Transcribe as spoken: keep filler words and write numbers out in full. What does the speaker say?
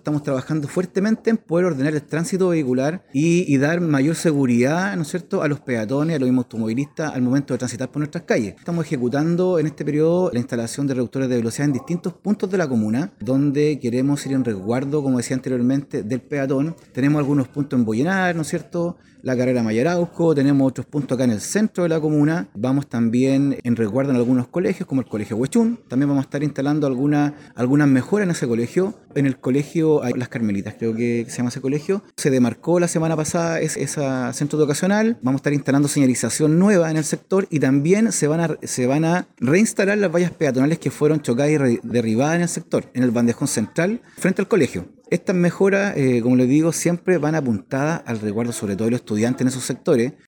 estamos trabajando fuertemente en poder ordenar el tránsito vehicular y, y dar mayor seguridad, ¿no es cierto?, a los peatones, a los mismos automovilistas al momento de transitar por nuestras calles. Estamos ejecutando en este periodo la instalación de reductores de velocidad en distintos puntos de la comuna, donde queremos ir en resguardo, como decía anteriormente, del peatón. Tenemos algunos puntos en Boyenar, ¿no es cierto?, la carrera Mayarauco, tenemos otros puntos acá en el centro de la comuna. Vamos también en resguardo en algunos colegios, como el Colegio Huechún. También vamos a estar instalando alguna, algunas mejoras en ese colegio. En el colegio Las Carmelitas, creo que se llama ese colegio. Se demarcó la semana pasada ese, ese centro educacional. Vamos a estar instalando señalización nueva en el sector y también se van a, se van a reinstalar las vallas peatonales que fueron chocadas y re, derribadas en el sector, en el bandejón central, frente al colegio. Estas mejoras, eh, como les digo, siempre van apuntadas al resguardo sobre todo de los estudiantes en esos sectores.